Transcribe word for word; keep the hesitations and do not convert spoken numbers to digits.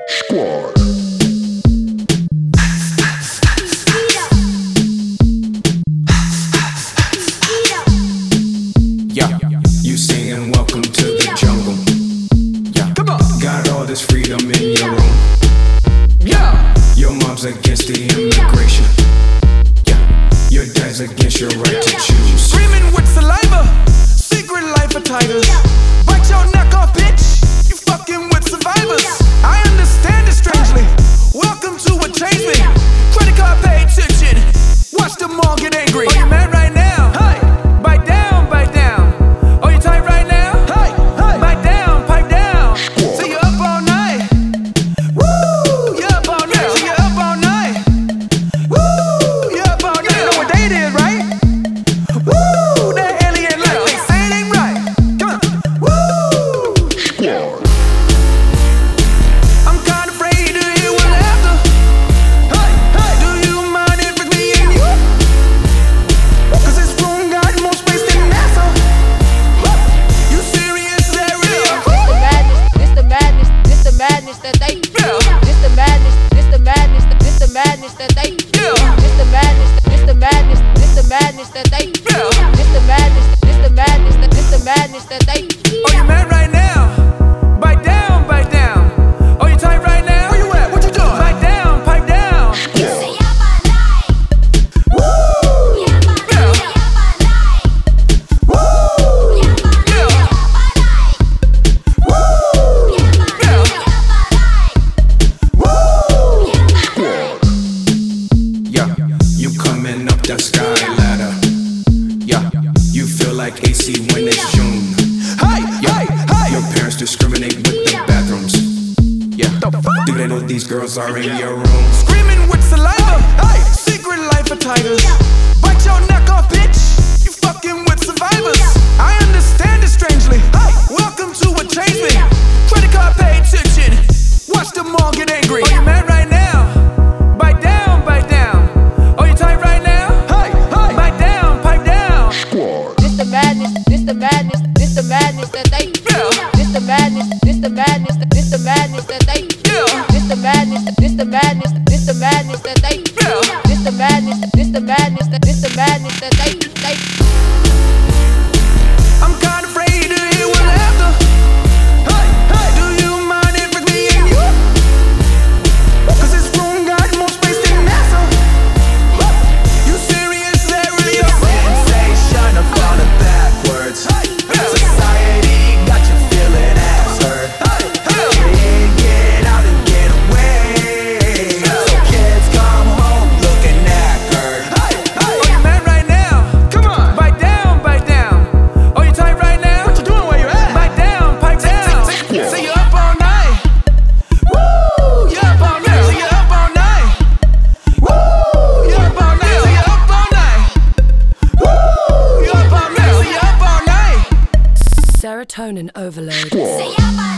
Squad. Yeah, you singing welcome to the jungle. Yeah, come on. Got all this freedom in your room. Yeah, your mom's against the immigration. Yeah, your dad's against your right to choose. Screaming with saliva, secret life of tigers. Bite your neck off, bitch. You fucking with survivors. I understand it strangely. Welcome to what changed me. Credit card, pay attention. Watch them all get angry. Oh, you mad right now? Hey, bite down, bite down. Oh, you tight right now? Hey, hey, bite down, pipe down. So you up all night. Woo, you up all night. So you up all night. Woo, you up all night. You know what day it is, right? Woo, that alien life. They say it ain't right. Come on. Woo. Squad. I'm kinda afraid to hear what after. Hey, hey, do you mind if it's me and you? Cause this room got more space than NASA. You serious? Is that real? This the madness, this the madness that they. Yeah. This the madness, this the madness, this the madness that they. Yeah. This the madness, this the madness, this the madness that they. Yeah. This the madness, this the madness, this the madness that they. Oh, you mad right now? Bite down, bite down. Oh, you tight right now? Where you at? What you doing? Bite down, pipe down. Squad. Woo! Yeah. Woo! Yeah. Woo! Yeah. Woo! Squad. Yeah, you coming up that sky ladder. Yeah, you feel like A C when it's June. Hey, Yeah, hey, hey. your parents discriminate with the bathrooms. Yeah, do they know these girls are in your room? Screaming with saliva. Hey, secret life of tigers. Bite your neck off, bitch. You fucking with survivors. I understand it strangely. Hey, welcome to what changed me. Credit card, pay attention. Watch them all get angry. Oh, you mad right now? Bite down, bite down. Oh, you tight right now? Hey, hey, bite down, pipe down. Squad. This the madness, this the madness, this the madness that they. Yeah. This the madness, this the madness, this the madness that they. Yeah. This the madness, this the madness, this the madness that they. Yeah. This the madness, this the madness, this the madness that they. They. I'm kinda afraid to hear what after. Hey, hey, do you mind if it's me and you? Cause this room got more space than NASA. You serious? Is that real? Sensation of falling backwards. Society got you feeling absurd. Can't get out and get away. So kids come home looking knackered. Oh, you mad right now? Come on. Bite down, bite down. Oh, you tight right now? What you doing? Where you at? Bite down, pipe down. Say you up all night. Woo, you up all night. Say you up all night. Woo, you up all night. Say you up all night. Woo, you up all night. Say you up all night. Serotonin overload. Squad.